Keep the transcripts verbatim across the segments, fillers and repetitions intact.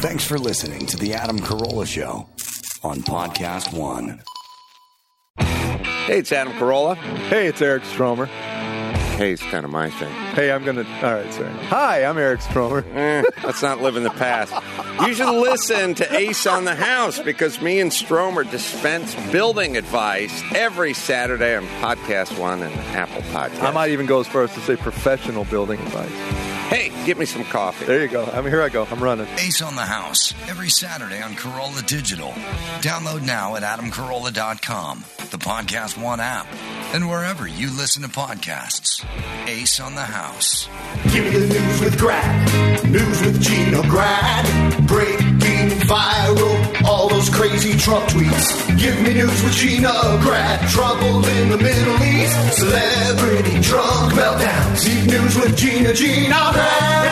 Thanks for listening to The Adam Carolla Show on Podcast One. Hey, it's Adam Carolla. Hey, it's Eric Stromer. Hey, it's kind of my thing. Hey, I'm going to... All right, sorry. Hi, I'm Eric Stromer. Eh, let's not live in the past. You should listen to Ace on the House because me and Stromer dispense building advice every Saturday on Podcast One and Apple Podcasts. I might even go as far as to say professional building advice. Hey, get me some coffee. There you go. I mean, here I go. I'm running. Ace on the House, every Saturday on Carolla Digital. Download now at adam carolla dot com, the Podcast One app, and wherever you listen to podcasts. Ace on the House. Give me the news with Grad. News with Gina Grad. Breaking viral, all those crazy Trump tweets. Give me news with Gina Grad. Trouble in the Middle East. Celebrity drunk meltdowns. Deep news with Gina Gina Grad.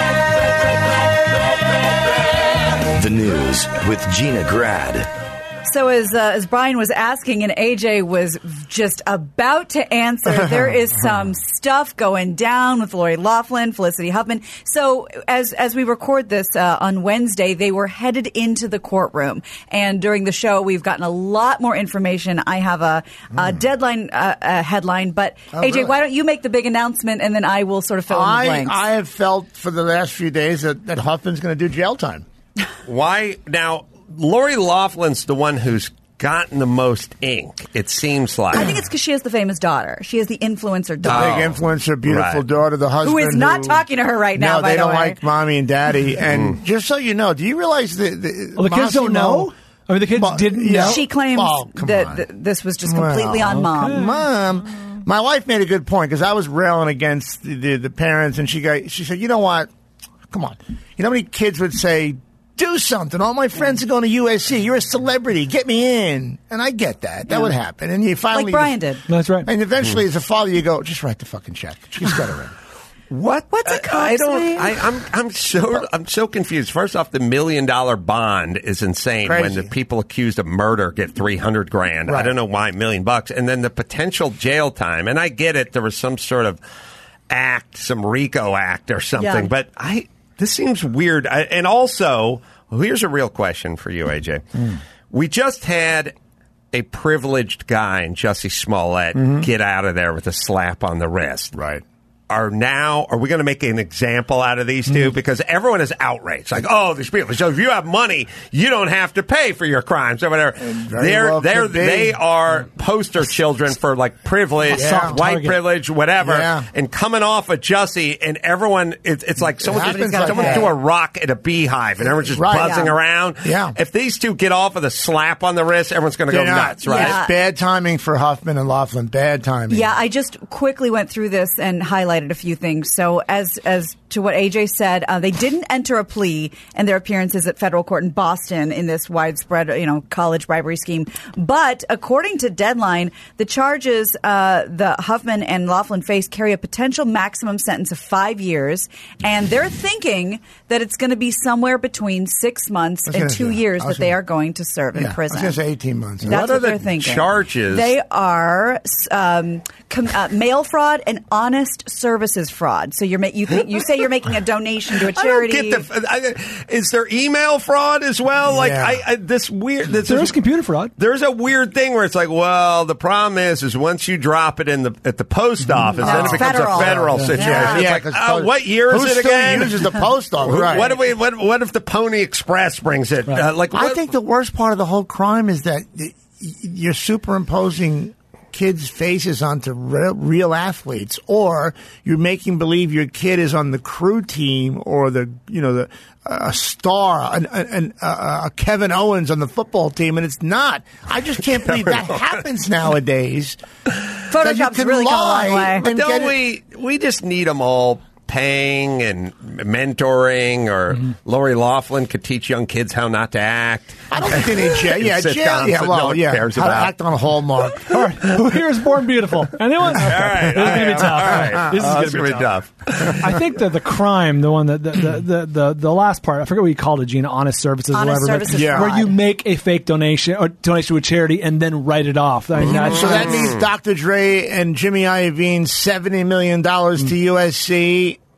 The news with Gina Grad. So as uh, as Brian was asking and A J was just about to answer, there is some stuff going down with Lori Loughlin, Felicity Huffman. So as as we record this uh, on Wednesday, they were headed into the courtroom. And during the show, we've gotten a lot more information. I have a, a mm. deadline uh, a headline, but oh, A J, really? Why don't you make the big announcement and then I will sort of fill I, in the blanks. I have felt for the last few days that, that Huffman's going to do jail time. Why? Now, Lori Loughlin's the one who's gotten the most ink, it seems like. I think it's because she has the famous daughter. She has the influencer daughter. Big influencer, beautiful right. daughter, the husband. Who is not who, talking to her right now, No, by they the don't way. like mommy and daddy. And just so you know, do you realize that the, well, the kids Massimo, don't know? I mean, the kids Ma- didn't yeah. know? She claims oh, that th- this was just completely well, on mom. Okay. Mom. My wife made a good point because I was railing against the, the, the parents, and she got, she said, you know what? Come on. You know how many kids would say, do something. All my friends are going to U S C. You're a celebrity. Get me in. And I get that. That yeah. would happen. And you finally... Like Brian did. That's right. And eventually, as a father, you go, just write the fucking check. Just get her in. What? What's a I, I don't. name? I, I'm. I'm so. I'm so confused. First off, the million dollar bond is insane. Crazy. When the people accused of murder get three hundred grand. Right. I don't know why a million bucks. And then the potential jail time. And I get it. There was some sort of act, some RICO act or something. Yeah. But I. This seems weird. I, and also, well, here's a real question for you, A J. Mm. We just had a privileged guy in Jussie Smollett mm-hmm. get out of there with a slap on the wrist. Right. Are now, are we going to make an example out of these two? Mm. Because everyone is outraged. Like, oh, these people. So if you have money, you don't have to pay for your crimes or whatever. They're, well they're, they are poster children for like privilege, yeah. white Target. privilege, whatever. Yeah. And coming off of Jussie, and everyone, it, it's like someone, It just, like someone that. threw a rock at a beehive and everyone's just Right. buzzing Yeah. around. Yeah. If these two get off with a slap on the wrist, everyone's going to go They're not. nuts, right? Yeah. It's bad timing for Huffman and Loughlin. Bad timing. Yeah, I just quickly went through this and highlighted a few things. So as as to what A J said, uh, they didn't enter a plea in their appearances at federal court in Boston in this widespread, you know, college bribery scheme. But according to Deadline, the charges uh, the Huffman and Loughlin face carry a potential maximum sentence of five years, and they're thinking that it's going to be somewhere between six months and gonna two say, years I that was they gonna- are going to serve in Yeah, prison. I was going to say eighteen months. That's What what, are the they're thinking. charges? They are um, com- uh, mail fraud and honest services fraud. So you're ma- you think you say you're making a donation to a charity. I don't get the, I, is there email fraud as well? Like Yeah. I, I this weird. This There is, is computer fraud. There's a weird thing where it's like, well, the problem is, is once you drop it in the at the post office, then it it's becomes federal. a federal Yeah. situation. Yeah. It's Yeah, like, 'cause oh, post- what year is who it still again? uses the post office? Who- Right. What if we? What, what if the Pony Express brings it? Uh, like, I what- think the worst part of the whole crime is that y- y- you're superimposing kids' faces onto real, real athletes, or you're making believe your kid is on the crew team or the you know the a star, an, an, a, a Kevin Owens on the football team, and it's not. I just can't believe that happens nowadays. That you Photoshop's can really come a lie long way. and But get don't it- we? We just need them all paying and mentoring, or Mm-hmm. Lori Loughlin could teach young kids how not to act. I don't think they need jail. Yeah, Sitcoms jail. Yeah, that no well, one yeah. cares How to about. act on a Hallmark. All right. Who here is born beautiful? Anyone? All right, This is going to be tough. all right. This is Oh, going it's to gonna be be tough. tough. I think that the crime, the one that the the, the, the, the last part, I forget what you called it, Gina, honest services, or Honest whatever, services Yeah. where you fraud. make a fake donation or donation to a charity and then write it off. I mean, that's- So that means Doctor Dre and Jimmy Iovine seventy million dollars to U S C.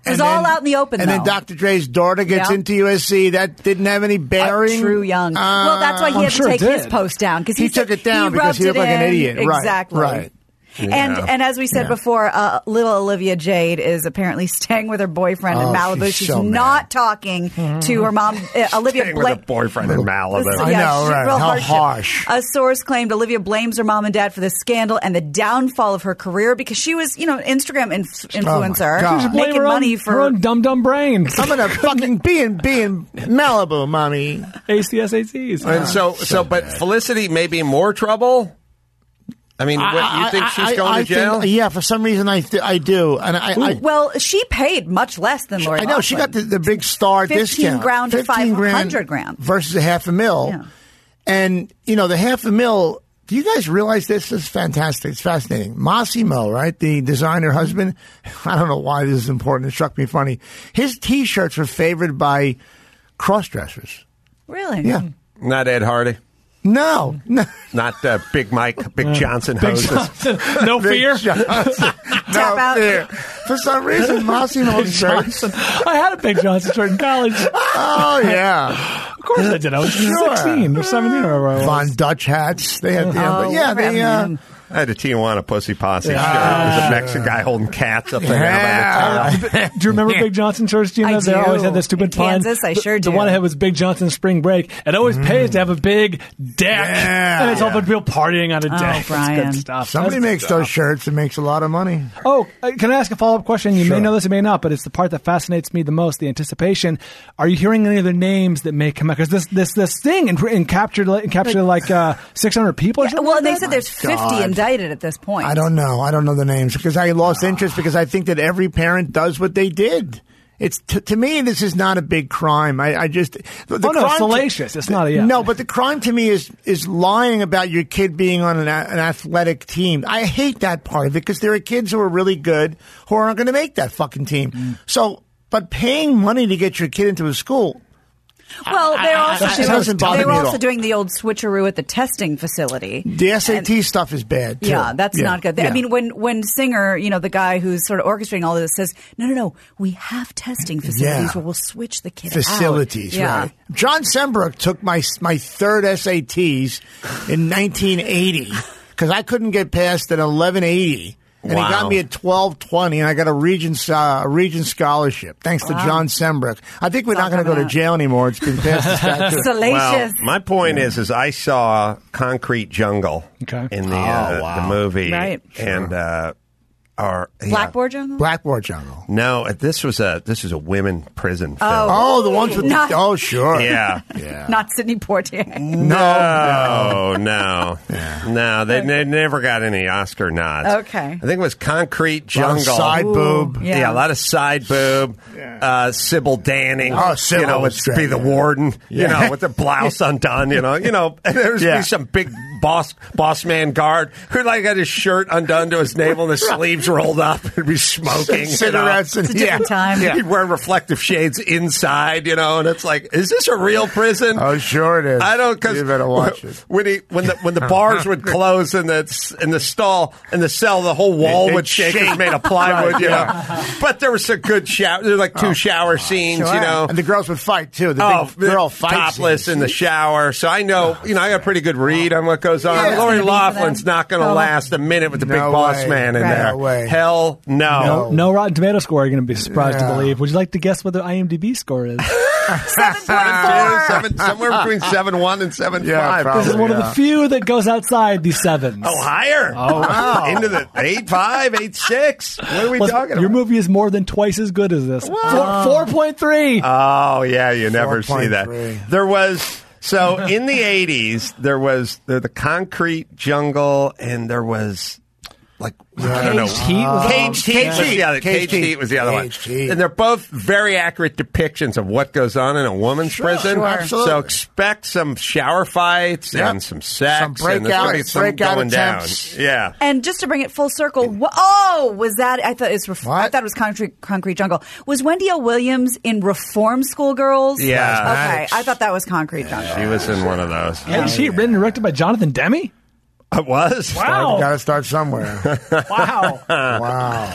It was all out in the open, And though. then Doctor Dre's daughter gets Yeah. into U S C. That didn't have any bearing. Uh, True Young. Uh, well, that's why he I'm had sure to it take his did. post down because He took it down because he rubbed looked it like an in. idiot. Right, Exactly. right. And Yeah. and as we said Yeah. before, uh, little Olivia Jade is apparently staying with her boyfriend in Oh, Malibu. she's She's so not talking to her mom. Uh, Olivia Staying with Bla- a boyfriend in Malibu. So, I yeah, know, she's right. real How hardship. harsh. A source claimed Olivia blames her mom and dad for the scandal and the downfall of her career because she was, you know, an Instagram inf- influencer, God. She Blame making her own- money her for. own dumb dumb brain. I'm gonna fucking be in be in Malibu, mommy. A C S A Ts. And so, so, but Felicity may be in more trouble. I mean, what, you think she's I- going I to jail? Think, yeah, for some reason I th- I do, and I, I Well, she paid much less than Lori. I know she got the, the big star fifteen discount, grand to fifteen five hundred grand versus a half a mil, Yeah. and you know the half a mil. Do you guys realize this? This is fantastic. It's fascinating. Massimo, right, the designer husband. I don't know why this is important. It struck me funny. His T-shirts were favored by cross-dressers. Really? Yeah. Not Ed Hardy. No, no. Not uh, Big Mike, Big Johnson Big hoses. Johnson. No fear. Johnson. Tap no out. fear. For some reason, Massimo's shirts. Johnson. I had a Big Johnson shirt in college. Oh yeah. Of course I did. I was Sure. sixteen or seventeen or whatever I was. Von Dutch hats. They had, yeah, Oh, but yeah, we're they, uh, having him. I had a Tijuana Pussy Posse Yeah. shirt. It was a Mexican guy holding cats up there Yeah. by the town. Do you remember Big Johnson shirts, Gina? I They do. always had the stupid In pun. Kansas, I sure The do. one I had was Big Johnson Spring Break. It always pays to have a big deck. Yeah. And it's all about people partying on a Oh, deck. That's Brian. good stuff. Somebody That's makes good those shirts and makes a lot of money. Oh, uh, can I ask a follow-up question? You Sure. may know this, you may not, but it's the part that fascinates me the most, the anticipation. Are you hearing any of the names that may come out? Because this this this thing and, and captured, like- captured like uh, six hundred people or something Well, like they that? said there's fifty God. indicted at this point. I don't know. I don't know the names because I lost interest because I think that every parent does what they did. It's t- to me, this is not a big crime. I, I just the, the Oh, no, crime salacious. It's not a- yeah. No, but the crime to me is is lying about your kid being on an, a- an athletic team. I hate that part of it because there are kids who are really good who aren't going to make that fucking team. Mm. So, but paying money to get your kid into a school. Well, they're also, that doing, doesn't bother they were me at also all. doing the old switcheroo at the testing facility. The S A T stuff is bad. Too. Yeah, that's Yeah, not good. I yeah. mean, when when Singer, you know, the guy who's sort of orchestrating all of this, says, "No, no, no, we have testing facilities Yeah. where we'll switch the kid facilities, out." Yeah. right? John Sembrook took my my third S A Ts in nineteen eighty because I couldn't get past an eleven eighty. And Wow. he got me at twelve twenty, and I got a Regent uh, a Regent scholarship thanks to John Sembrook. I think we're not going to go to jail anymore. It's been past the statute. Salacious. Well, my point is, is I saw Concrete Jungle Okay. in the uh, Oh, wow. the movie, Right. and uh, our yeah. Blackboard Jungle? Blackboard Jungle. No, this was a this was a women prison film. Oh, the ones with Not- the, oh, sure. Yeah. Yeah. Not Sidney Poitier. No, no, no. They, they never got any Oscar nods. Okay. I think it was Concrete A lot of Jungle. side boob. Yeah. Yeah. a lot of side boob. Uh, Sybil Danning. Oh, Sybil you know, was would great, be the yeah. warden. Yeah. You know, with the blouse undone. You know, you know, and there would Yeah. be some big boss boss man guard who like had his shirt undone to his navel and his sleeves rolled up and be smoking. Cigarettes you know. and It's a different yeah. time. Yeah. He'd wear reflective shades inside, you know, and it's like, is this a real prison? Oh, sure it is. I don't because You better watch it. when he when the when the bars would close in the in the stall in the cell, the whole wall It- would it shake. It was shake. made of plywood, Right, you yeah. know. But there was some good shower. There were like two shower scenes, Sure. you know. And the girls would fight, too. The Oh, big girl fight topless scenes. in the shower. So I know, you know, I got a pretty good read on what goes on. Yeah. Lori It's gonna be for Laughlin's them. not going to Oh. last a minute with the big No boss way. man in Right. there. No way. Hell no. No, no Rotten Tomato score. You're going to be surprised Yeah. to believe. Would you like to guess what the IMDb score is? seven point Seven, four. seven, somewhere between seven one and seven Yeah, five. probably. This is one of the Yeah. few that goes outside the sevens. Oh, higher. Oh, wow. Into the eight five, eight six. What are we Plus, talking your about? movie is more than twice as good as this. Four, four point three. Oh, yeah, you never see that. four point three. There was, so in the eighties, there was the, the Concrete Jungle, and there was, like, I don't know. Caged Heat was Caged on- Heat Caged was Heat. the other. Caged Caged Heat Heat. was the other one. Caged Heat. And they're both very accurate depictions of what goes on in a woman's Sure, prison. sure, absolutely. So expect some shower fights Yep. and some sex. Some and there's breakout- gonna be some breakout going attempts. down. Yeah. And just to bring it full circle, wh- oh, was that? I thought it's. Ref- What? I thought it was Concrete, Concrete Jungle. Was Wendy O. Williams in Reform School Girls? Yeah. Okay, I thought that was Concrete Jungle. She was in one of those. Caged Heat, written and directed by Jonathan Demme? It was? Wow. Got to start somewhere. Wow. Wow.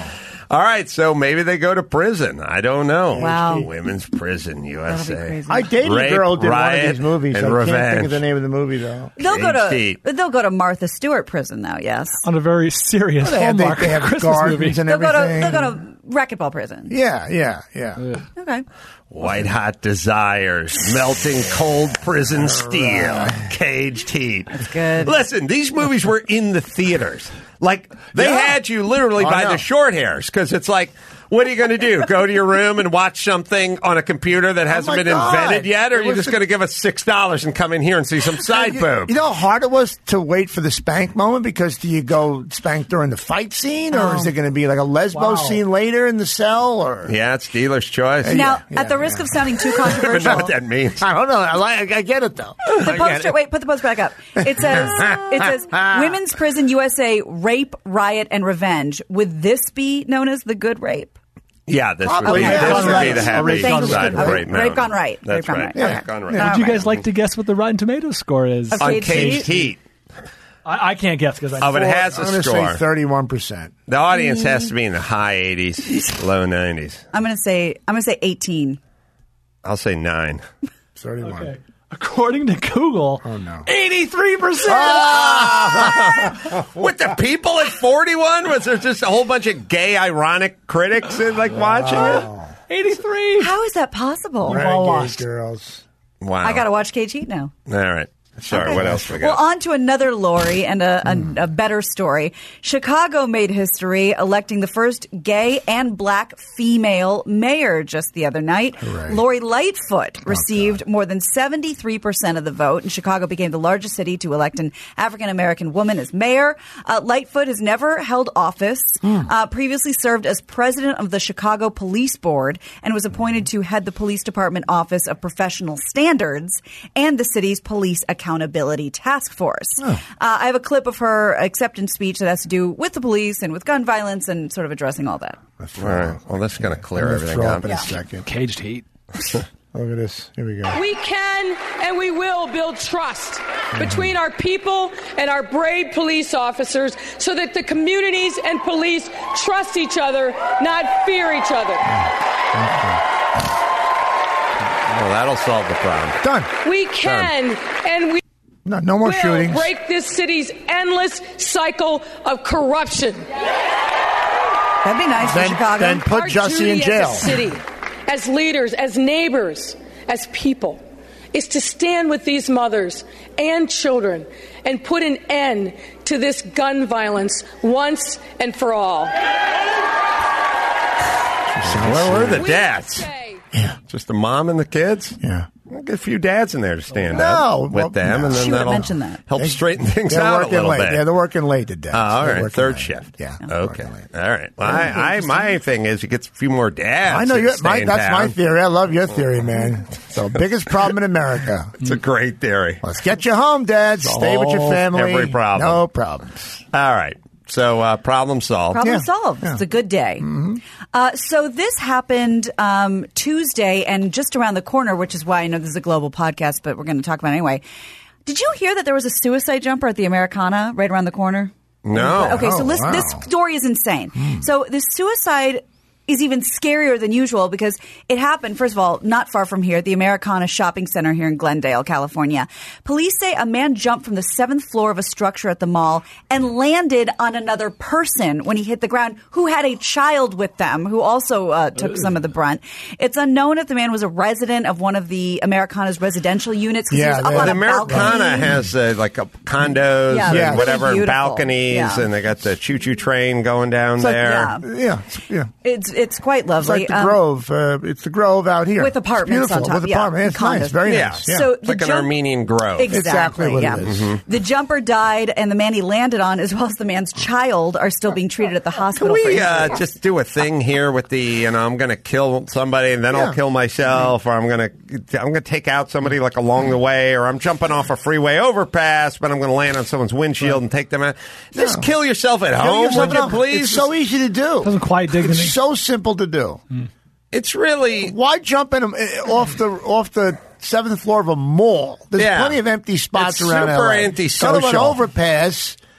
All right, so maybe they go to prison. I don't know. Wow. Women's prison, U S A. That'll be crazy. I dated Rape, a girl who did one of riot, these movies. and I revenge. can't think of the name of the movie, though. They'll go to H D. they'll go to Martha Stewart prison now. Yes, On a very serious They have, they, Hallmark they have Christmas gardens movie. and they'll go to everything. they'll go to racquetball prison. Yeah, yeah, yeah. Okay. White hot desires, melting cold prison steel, caged heat. That's good. Listen, these movies were in the theaters. Like, they Yeah. had you literally I by know. the short hairs, because it's like, what are you going to do? Go to your room and watch something on a computer that hasn't my been God. invented yet? Or are It you was just the- going to give us six dollars and come in here and see some side You, boob? you know how hard it was to wait for the spank moment? Because do you go spank during the fight scene, or Oh. is there going to be like a lesbo Wow. scene later in the cell? Or Yeah, it's dealer's choice. Now, yeah, at the yeah. risk of sounding too I don't even know controversial, what that means. I don't know. I, like, I get it though. the I get poster. it. Wait, put the poster back up. It says it says Women's Prison U S A Rape, Riot, and Revenge. Would this be known as the good rape? Yeah, this would Probably, be, yeah. this Gone would be right. the happy Rape gone side right. of rape. Rape gone right. That's Rape gone right. right. Yeah, Okay. gone All right. Would you right. guys like to guess what the Rotten Tomatoes score is? Okay. On Caged Caged Heat? Heat. I, I can't guess because I. Oh, but it has a I'm going to score. say thirty-one percent. The audience has to be in the high eighties, low nineties. I'm gonna say I'm gonna say eighteen. I'll say nine. thirty-one. Okay. According to Google, Oh, no. eighty-three percent. With the people at forty-one, was there just a whole bunch of gay, ironic critics in, like watching eighty-three. How is that possible? Right. all Renegade lost. girls. it? Wow. I gotta watch Cage Heat now. All right. Sorry, Okay. what else we Well, got? on to another Lori and a, a, a better story. Chicago made history electing the first gay and black female mayor just the other night. Hooray. Lori Lightfoot received more than seventy-three percent of the vote, and Chicago became the largest city to elect an African American woman as mayor. Uh, Lightfoot has never held office, uh, previously served as president of the Chicago Police Board, and was appointed to head the Police Department Office of Professional Standards and the city's police accountability task force. Uh, I have a clip of her acceptance speech that has to do with the police and with gun violence and sort of addressing all that. All right. Well, that's going to clear I'm gonna everything throw up. up in a second. Caged Heat. Look at this. Here we go. We can and we will build trust between our people and our brave police officers so that the communities and police trust each other, not fear each other. Well, that'll solve the problem. Done. We can and we No, no more will shootings. break this city's endless cycle of corruption. That'd be nice for Then- Chicago. then put Our Jussie duty in jail. as a city, as leaders, as neighbors, as people, is to stand with these mothers and children and put an end to this gun violence once and for all. Where were the We dads? say- Just the mom and the kids? Yeah. We'll get a few dads in there to stand No, up with well, them, no. and then She would that'll mention that. help straighten things They're out a working little late. bit. Yeah, they're working late today. Oh, all They're right, working third late. shift. Yeah. Okay. working late. All right. Well, I, I, my thing is, you get a few more dads. I know that your, stay my, in that's my town. theory. I love your theory, man. So biggest problem in America. It's a great theory. Let's get you home, Dad. Stay with your Solve family. every problem. No problems. All right. So uh, problem solved. Problem Yeah. solved. Yeah. It's a good day. Uh, so this happened um, Tuesday, and just around the corner, which is why I know this is a global podcast, but we're going to talk about it anyway. Did you hear that there was a suicide jumper at the Americana right around the corner? No. Okay, so Oh, listen, wow. this story is insane. So this suicide is even scarier than usual because it happened, first of all, not far from here, the Americana Shopping Center here in Glendale, California. Police say a man jumped from the seventh floor of a structure at the mall and landed on another person when he hit the ground who had a child with them who also uh, took some of the brunt. It's unknown if the man was a resident of one of the Americana's residential units because Yeah, he was up the- on The a Americana balcony. has uh, like a condos Yeah, and Yeah. whatever, and beautiful. balconies, Yeah. and they got the choo-choo train going down like- there. Yeah. Yeah. It's, yeah. It's, it's quite It's lovely. like the Um, Grove. Uh, it's the Grove out here. with apartments it's beautiful. on top, With yeah, apartments. It's and nice. condos. Very Yeah. nice. Yeah. So It's like the an jump- Armenian grove. Exactly, Exactly what it yeah. is. Mm-hmm. The jumper died, and the man he landed on, as well as the man's child, are still being treated at the Can hospital. for we uh, injuries. just do a thing here with the, you know, I'm going to kill somebody and then Yeah. I'll kill myself, or I'm going to, I'm going to take out somebody like along the way, or I'm jumping off a freeway overpass, but I'm going to land on someone's windshield and take them out. Just kill yourself at Kill home, yourself would you at home. please? It's so easy to do. Doesn't quite dig to me. It's so simple to do. It's really. Why jump in a, off the off the seventh floor of a mall? There's Yeah. plenty of empty spots It's around super L A. antisocial. Go to an overpass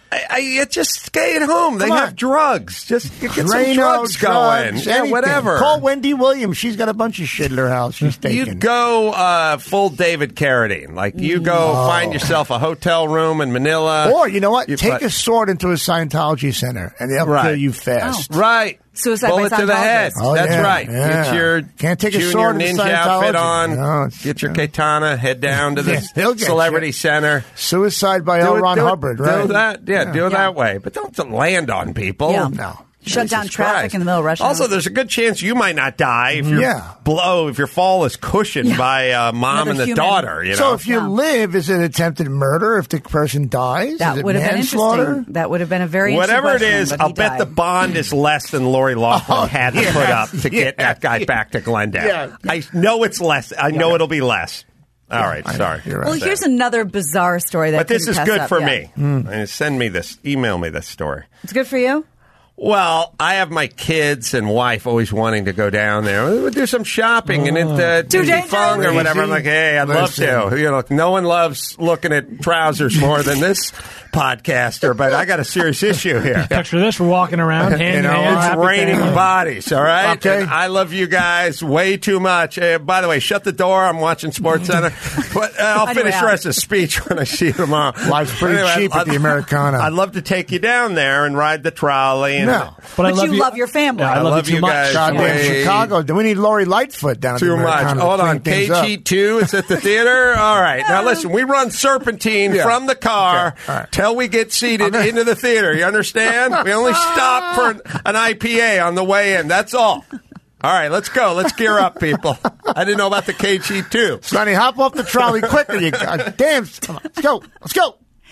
I, I it just stay at home. They Come have on. drugs. Just get some Drano, drugs going. drugs, Yeah, anything. whatever. Call Wendy Williams. She's got a bunch of shit in her house. She's taking. You go uh, full David Carradine. Like, you go find yourself a hotel room in Manila. Or, you know what? You Take put- a sword into a Scientology center, and they'll Right. kill you fast. Right. Suicide by Bullet to the head. Scientologists. Oh, That's yeah, right. yeah. Get your Can't take a junior sword into ninja outfit Scientology. on. No, it's- get your yeah. katana. Head down to the Yeah, they'll get celebrity you. center. Suicide by Do L. it- Ron do it- Hubbard, right? Do that. Yeah, do it Yeah. that way. But don't land on people. Yeah. No. Shut Jesus down traffic Christ. in the middle of rush hour. Also, there's a good chance you might not die if your Yeah. blow, if your fall is cushioned Yeah. by uh, mom Another and the human. daughter. You know. So if you Yeah. live, is it attempted murder if the person dies? That is it would have been manslaughter? interesting. That would have been a very Whatever it interesting is, question, but I'll he bet died. the bond is less than Lori Loughlin Oh, had to yeah. put up to get Yeah. that guy back to Glendale. Yeah. I know it's less. I know it'll be less. All right, I know. sorry. You're right. Well, here's another bizarre story that But this couldn't is pass good up. for Yeah. me. Uh, Send me this. Email me this story. It's good for you? Well, I have my kids and wife always wanting to go down there. We'll do some shopping and it uh, Too Disney dangerous. Fung or whatever. I'm like, hey, I'd love Listen. to. You know, no one loves looking at trousers more than this podcaster, but I got a serious issue here. Picture this: we're walking around, hand You in know, hand, it's It's happy raining family. bodies, all right? Okay. And I love you guys way too much. Uh, by the way, shut the door. I'm watching Sports Center. But uh, I'll Anyway, finish the Al. rest of the speech when I see you tomorrow. Life's pretty Anyway, cheap at I'd- the Americana. I'd love to take you down there and ride the trolley. And No. But, I But love you love your family. Yeah, I I love, love you too you much. guys. Goddamn Wait. Chicago. Do we need Lori Lightfoot down at Too the much. Americana to Hold clean on. things K up? G two is at the theater. All right. Now listen, we run serpentine Yeah. from the car Okay. All right. till we get seated gonna- into the theater. You understand? We only stop for an, an I P A on the way in. That's all. All right, let's go. Let's gear up, people. I didn't know about the K G two. Sonny, hop off the trolley quicker. You God damn. Come on. Let's go. Let's go.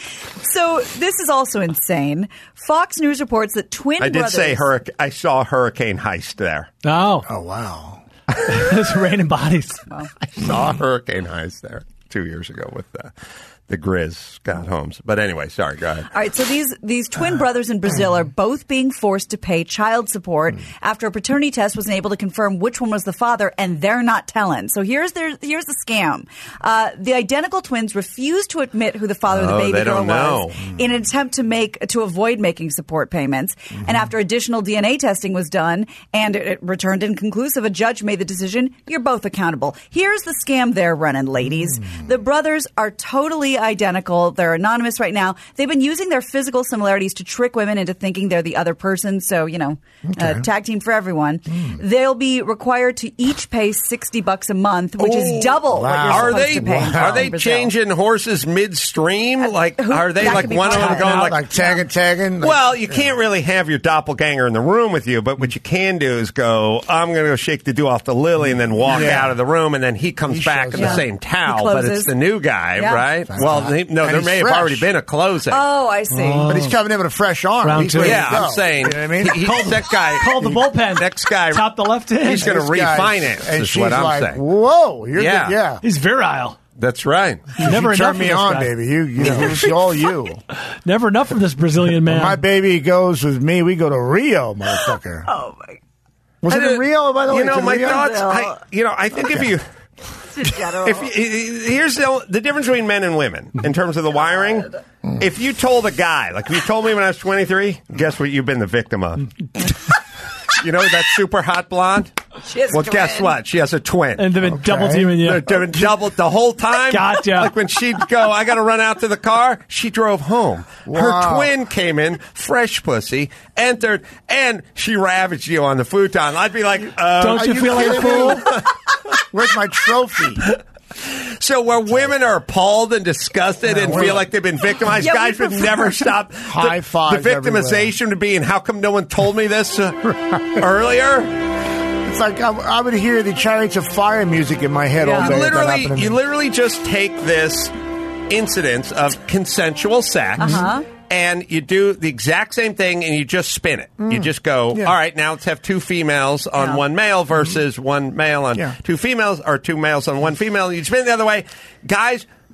So this is also insane. Fox News reports that twin I did brothers... say hurricane. I saw Hurricane Heist there. Oh, Oh, wow. it's raining bodies. I saw Hurricane Heist there two years ago with the, the Grizz, Scott Holmes. But anyway, sorry, go ahead. All right, so these these twin brothers in Brazil are both being forced to pay child support after a paternity test wasn't able to confirm which one was the father, and they're not telling. So here's their here's the scam: uh, the identical twins refused to admit who the father of the Oh, baby they girl don't know. was in an attempt to make to avoid making support payments. And after additional D N A testing was done and it, it returned inconclusive, a judge made the decision: you're both accountable. Here's the scam they're running, ladies. The brothers are totally identical. They're anonymous right now. They've been using their physical similarities to trick women into thinking they're the other person. So, you know, uh, tag team for everyone. They'll be required to each pay sixty bucks a month, which is double what you're Are supposed they to pay. are they in Brazil. changing horses midstream? Like, who- are they that like could be one of them possible. going Like, like? like tagging, tagging. Like, Well, you can't really have your doppelganger in the room with you, but what you can do is go, I'm going to go shake the dew off the lily and then walk Yeah. out of the room, and then he comes He back shows in the up. same He towel, but closes. it's the new guy, Yeah. right? That's Well, hot. they, no, And there he's may have fresh. already been a closing. Oh, I see. But he's coming in with a fresh arm. Round He's two. ready to yeah, go. I'm saying, You know what I mean? he- he- that guy, Call the bullpen. next guy, Top the left hand. he's going to This guy's- refinance, and is she's what I'm like, saying. Whoa, you're Yeah. good. Yeah. He's virile. That's right. Never you enough turn of me this on, guy. baby. You, you know, it's all you. Never enough of this Brazilian man. My baby goes with me. We go to Rio, motherfucker. Oh, my Was it in Rio, by the way? You know, Is it my Rio? thoughts, I, you know, I think if you... general. If you, here's the, the difference between men and women in terms of the wiring. If you told a guy, like if you told me when I was twenty-three, guess what you've been the victim of? You know that super hot blonde? She has a Well, guess twin. what? She has a twin. and they've been double teaming you. They're doing double the whole time. Gotcha. Like when she'd go, I got to run out to the car. She drove home. Wow. Her twin came in, fresh pussy, entered, and she ravaged you on the futon. I'd be like, uh, Don't Are you you feel like a kidding fool? me? Where's my trophy? so where women are appalled and disgusted and we're- feel like they've been victimized, Yeah, we guys would prefer- never stop. The, High fives the victimization to being, how come no one told me this uh, earlier? It's like I, I would hear the Chariots of Fire music in my head Yeah. all You day. if that literally, happened to you me. literally just take this incidence of consensual sex Uh-huh. and you do the exact same thing and you just spin it. You just go, Yeah. all right, now let's have two females on Yeah. one male versus one male on Yeah. two females, or two males on one female. You spin it the other way. Guys,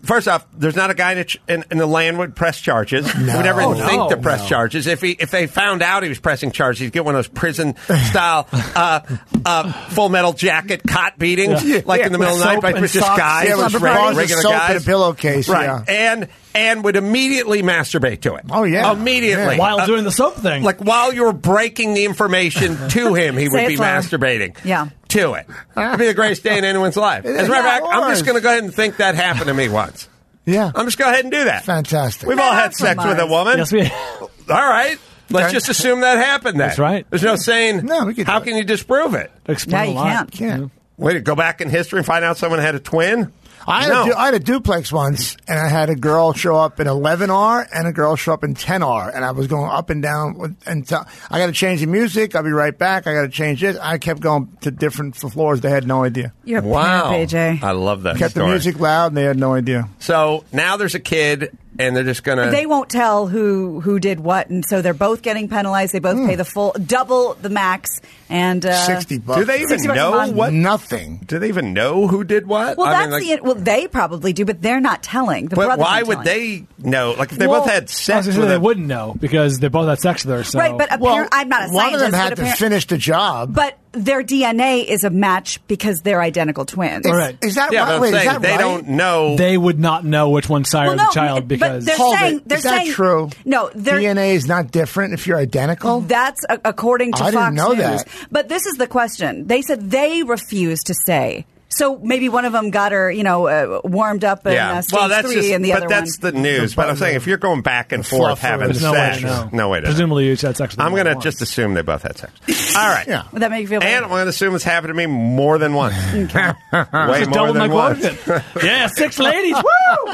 First off, there's not a guy in, a ch- in, in the land would press charges. No. Would never Oh, think no, to press no. charges. If he if they found out he was pressing charges, he'd get one of those prison style uh, uh, Full Metal Jacket cot beatings, Yeah. like Yeah, in the middle of with the night, soap but and with just socks. guys, Yeah, with just bars regular, of regular soap guys, and a pillowcase, right? yeah. And and would immediately masturbate to it. Oh, yeah. immediately Yeah. While Uh, doing the soap thing. like while you were breaking the information to him, he Say would it be slower. masturbating. Yeah. To it. It'd be the greatest day in anyone's life. As a matter of Yeah, fact, of I'm just course. going to go ahead and think that happened to me once. Yeah. I'm just going to go ahead and do that. Fantastic. We've all had That's sex with a nice. woman. yes, we. All right. Let's Okay. just assume that happened then. That's right. There's no saying, No, we could how do it. can you disprove it? Explain Yeah, a you lot. can't. Can't. Wait, go back in history and find out someone had a twin? I had, no. a du- I had a duplex once, and I had a girl show up in eleven R and a girl show up in ten R, and I was going up and down. With, and t- I got to change the music. I'll be right back. I got to change this. I kept going to different floors. They had no idea. You're a Wow. pimp, A J. I love that Kept story. the music loud, and they had no idea. So now there's a kid, and they're just going to... They won't tell who who did what, and so they're both getting penalized. They both Hmm. pay the full double the max, and uh, Sixty bucks. Do they even sixty bucks a know month. what... Nothing. Do they even know who did what? Well, I that's mean, like, the well. They probably do, but they're not telling. The but brothers why aren't would telling. they know? Like, if they Well, both had I was sex gonna say with they a... wouldn't know because they both had sex with her. So. Right, but appar- I'm not a one scientist. of them had but to appar- finish the job. But their D N A is a match because they're identical twins. is, right. is that Yeah, right? but I'm Wait, is saying that they right? don't know... they would not know which one sire Well, of the no, child but because they're Hold saying it. they're Is that saying true? No, they're D N A is not different if you're identical. That's a- according to I didn't Fox know News. that. But this is the question. They said they refused to say. So maybe one of them got her, you know, uh, warmed up in Yeah, uh, stage well, that's three, just, and the but other that's one. the news. But I'm saying if you're going back and forth fluffer. having there's no way sex, to know. no way to know. Presumably, you had sex with I'm them going to all just once. assume they both had sex. All right. Yeah. Would that make you feel better? And I'm going to assume it's happened to me more than once. Way Just more double my than once. quotient. Yeah, six ladies. Woo!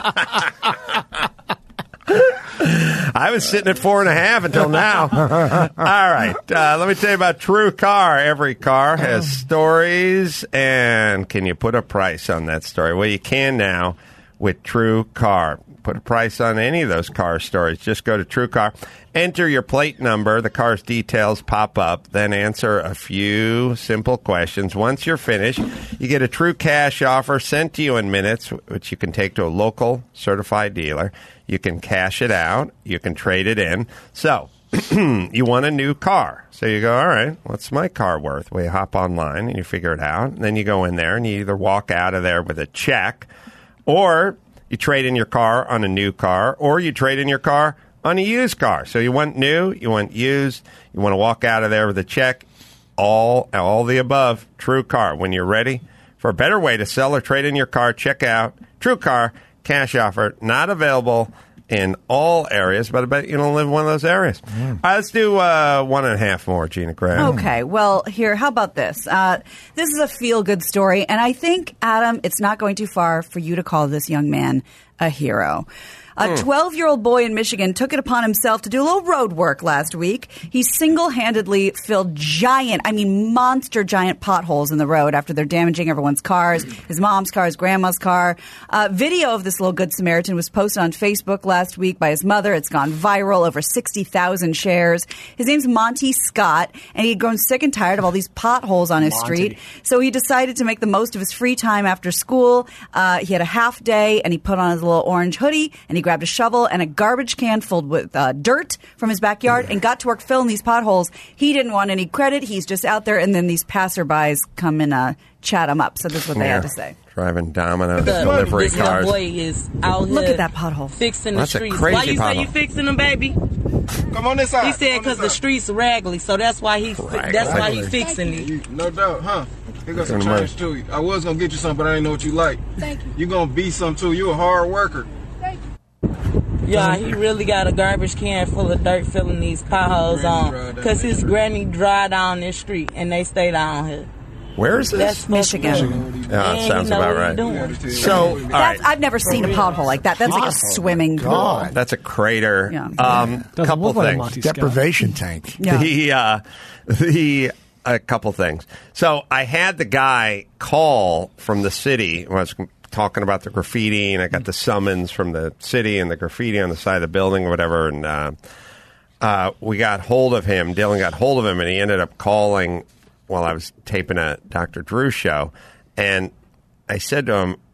I was sitting at four and a half until now. All right. Uh, let me tell you about True Car. Every car has stories, and can you put a price on that story? Well, you can now with True Car. Put a price on any of those car stories. Just go to True Car, enter your plate number, the car's details pop up, then answer a few simple questions. Once you're finished, you get a true cash offer sent to you in minutes, which you can take to a local certified dealer. You can cash it out. You can trade it in. So you want a new car. So you go, all right, what's my car worth? Well, you hop online and you figure it out. And then you go in there and you either walk out of there with a check, or you trade in your car on a new car, or you trade in your car on a used car. So you want new, you want used, you want to walk out of there with a check, all all the above. True Car. When you're ready for a better way to sell or trade in your car, check out True Car. Cash offer, not available in all areas, but I bet you don't live in one of those areas. All right, let's do uh, one and a half more, Gina Graham. Okay, well, here, how about this? Uh, this is a feel-good story, and I think, Adam, it's not going too far for you to call this young man a hero. A twelve-year-old boy in Michigan took it upon himself to do a little road work last week. He single-handedly filled giant, I mean monster giant potholes in the road after they're damaging everyone's cars, his mom's car, his grandma's car. Uh, video of this little Good Samaritan was posted on Facebook last week by his mother. It's gone viral, over sixty thousand shares. His name's Monty Scott, and he'd grown sick and tired of all these potholes on his Monty. street. So he decided to make the most of his free time after school. Uh, he had a half day, and he put on his little orange hoodie, and he grabbed a shovel and a garbage can filled with uh, dirt from his backyard and got to work filling these potholes. He didn't want any credit. He's just out there, and then these passerbys come and uh, chat him up. So this is what they had to say. Driving Domino's The- delivery this little cars. boy is out Look here at that pothole. fixing the That's a streets. crazy Why you pothole. say you fixing them, baby? Come on this side. He said because the streets are raggedy, so that's why he Raggedy. that's why he fixing it. No doubt, huh? He got some Give him change too. I was gonna get you something, but I didn't know what you like. Thank you. You gonna be some too. You a hard worker. Yeah, he really got a garbage can full of dirt filling these potholes Granny on dried down because this his street. granny dried down this street and they stay down here. Where is this? That's supposed to Michigan. be- Yeah, it And sounds he know about what right. he doing. So, all right. That's, I've never seen a pothole like that. That's like a swimming pool. God. That's a crater. Yeah. Um, Doesn't couple look like a things. Monty Scott. Deprivation tank. Yeah. The uh, the a couple things. So I had the guy call from the city. I was talking about the graffiti, and I got the summons from the city and the graffiti on the side of the building or whatever. And uh, uh, we got hold of him. Dylan got hold of him, and he ended up calling while I was taping a Doctor Drew show. And I said to him,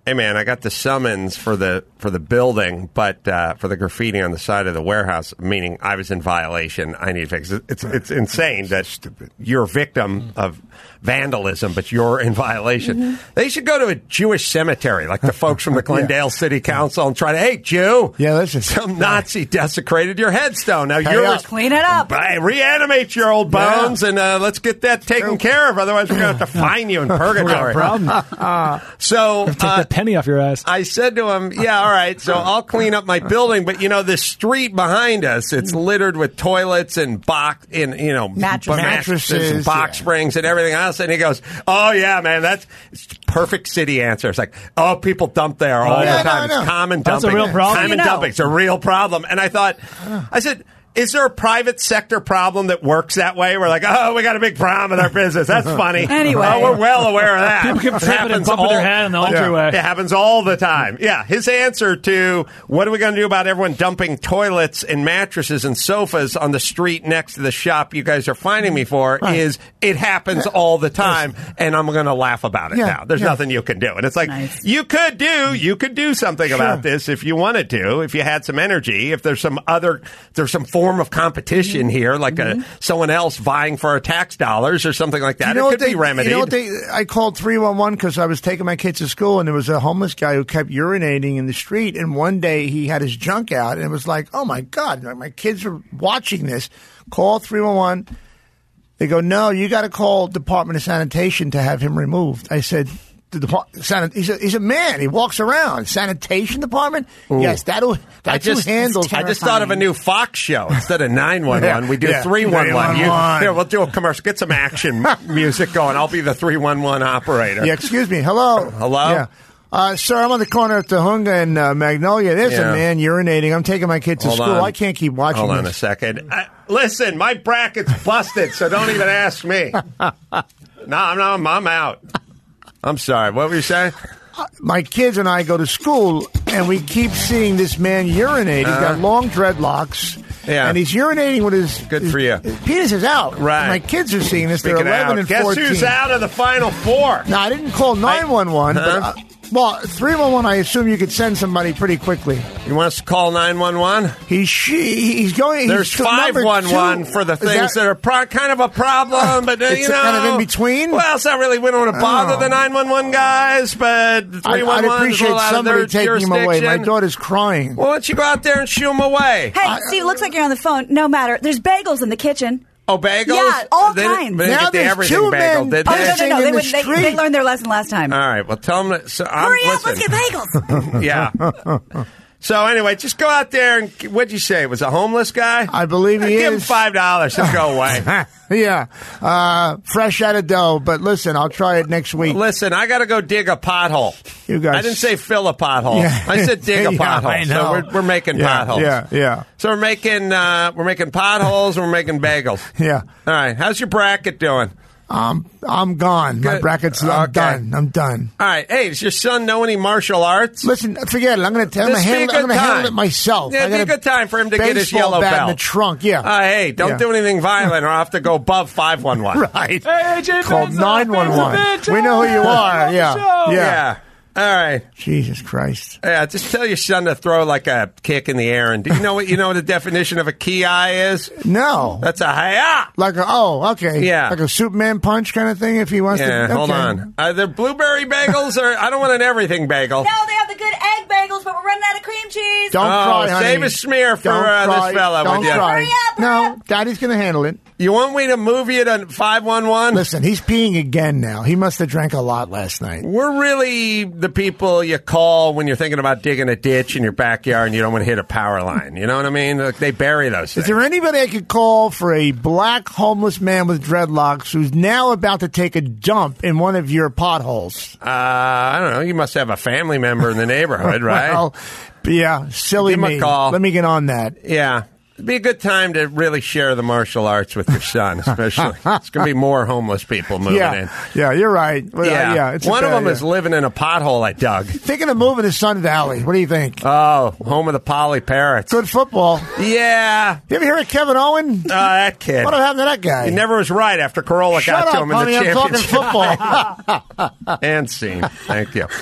hey man, I got the summons for the for the building, but uh, for the graffiti on the side of the warehouse, meaning I was in violation. I need to fix it. It's it's insane that you're a victim of vandalism, but you're in violation. Mm-hmm. They should go to a Jewish cemetery, like the folks from the Glendale yeah. City Council, and try to, hey, Jew, yeah, listen, some Nazi desecrated your headstone. Now hey, you're uh, clean it up, reanimate your old bones, yeah. and uh, let's get that taken care of. Otherwise, we're going to have to fine you in purgatory. Problem. uh, so take uh, the penny off your ass. I said to him, yeah, all right, so I'll clean up my building, but you know, the street behind us, it's littered with toilets and box, in you know, mattresses, mattresses and box yeah. springs and everything else. And he goes, oh yeah, man, that's perfect city answer. It's like, oh, people dump there all yeah, the time. No, no. It's common That's dumping. a real problem. Common you know. dumping. It's a real problem. And I thought, I said, is there a private sector problem that works that way? We're like, oh, we got a big problem with our business. That's funny. Anyway. Oh, we're well aware of that. People keep It tripping and happens bumping all- their head on the Yeah. entryway. It happens all the time. Yeah. His answer to what are we going to do about everyone dumping toilets and mattresses and sofas on the street next to the shop you guys are finding me for right. is it happens all the time, and I'm going to laugh about it yeah. now. There's yeah. nothing you can do. And it's like, nice. you could do, you could do something Sure. about this if you wanted to, if you had some energy, if there's some other, if there's some form of competition mm-hmm. here, like mm-hmm. a, someone else vying for our tax dollars or something like that. You know it could they, be remedied. You know what they, I called three one one because I was taking my kids to school, and there was a homeless guy who kept urinating in the street. And one day he had his junk out, and it was like, oh my God, my kids are watching this. Call three one one. They go, no, you got to call Department of Sanitation to have him removed. I said, the Department, sanit- he's, a, he's a man. He walks around. Sanitation Department? Ooh. Yes, that'll, that's I just, who handles I just thought of a new Fox show. Instead of nine one one, Yeah, we do yeah. three one one. three one one. Here, we'll do a commercial. Get some action music going. I'll be the three one one operator. Yeah, excuse me. Hello. Hello? Yeah. Uh, sir, I'm on the corner at Tahunga and uh, Magnolia. There's Yeah. a man urinating. I'm taking my kid to Hold school. on. I can't keep watching Hold on this. a second. I, listen, my bracket's busted, so don't even ask me. No, I'm, I'm, I'm out. I'm sorry. What were you saying? My kids and I go to school, and we keep seeing this man urinate. He's got long dreadlocks. Yeah. And he's urinating with his... Good his- for you. His penis is out. Right. And my kids are seeing this. They're Speaking eleven out, and guess fourteen. who's out of the Final Four? No, I didn't call nine one one. Huh? But, uh, well, three one one, I assume you could send somebody pretty quickly. You want us to call nine one one? He's she, he's going... There's he's to five number one one two. for the Is things that, that- are pro- kind of a problem, but uh, It's you know, kind of in between? Well, it's not really. We don't want to bother Oh. the nine one one guys, but I, three one I'd one is a appreciate little out of somebody their taking him away. My jurisdiction. daughter's crying. Well, why don't you go out there and shoo them away? Hey, Steve, looks like you're on the phone. No matter. There's bagels in the kitchen. Oh, bagels? Yeah, all they didn't- kinds. They didn't Now get the there's everything two bagel, men- did Oh, they? no, no, Dancing no. They, in the would, they, street. they learned their lesson last time. All right, well, tell them. That, so, I'm, Hurry up, listen. let's get bagels. Yeah. So anyway, just go out there and what'd you say? It was a homeless guy? I believe he Give him is. five dollars. He'll go away. Yeah. Uh, fresh out of dough. But listen, I'll try it next week. Listen, I got to go dig a pothole. You guys- I didn't say fill a pothole. Yeah. I said dig a Yeah, pothole. I So know. we're, we're making Yeah, potholes. yeah, yeah. So we're making uh, we're making potholes and we're making bagels. Yeah. All right. How's your bracket doing? Um, I'm gone. My Good. brackets, I'm Okay. done. I'm done. All right. Hey, does your son know any martial arts? Listen, forget it. I'm going to tell him. This I'm be a handle, I'm good going to handle time. it myself. Yeah, I it'd be got a good time for him to get his baseball yellow bat belt. in the trunk. Yeah. Uh, hey, don't Yeah. do anything violent or I'll have to go above five one one. Right. Hey, A J Called Benza, nine one one. Benza, We know who you are. Benza, Yeah. show. Yeah. Yeah. All right. Jesus Christ. Yeah, just tell your son to throw like a kick in the air. And do you know what you know what the definition of a ki is? No. That's a hi-ya. Like a, oh, okay. Yeah. Like a Superman punch kind of thing if he wants Yeah, to. hold okay. on. Are there blueberry bagels or I don't want an everything bagel. No, they have the good egg bagels, but we're running out of cream cheese. Don't Oh, cry, honey. save a smear for, Don't uh, this cry. fella Don't with you. cry. Hurry up, hurry no, up. Daddy's going to handle it. You want me to move you to five one one? Listen, he's peeing again now. He must have drank a lot last night. We're really the people you call when you're thinking about digging a ditch in your backyard and you don't want to hit a power line. You know what I mean? Like, they bury those Is things. there anybody I could call for a black homeless man with dreadlocks who's now about to take a dump in one of your potholes? Uh, I don't know. You must have a family member in the neighborhood, right? Well, yeah, silly Give him a me. call. Let me get on that. Yeah. It'd be a good time to really share the martial arts with your son, especially. It's going to be more homeless people moving Yeah, in. yeah, you're right. Well, uh, Yeah. yeah. It's a One of bad them idea. is living in a pothole I dug. Thinking of moving to Sun Valley. What do you think? Oh, home of the Poly Parrots. Good football. Yeah. You ever hear of Kevin Owen? Oh, that kid. What happened to that guy? He never was right after Corolla Shut got to up, him in honey. the I'm talking championship. football. And scene. Thank you.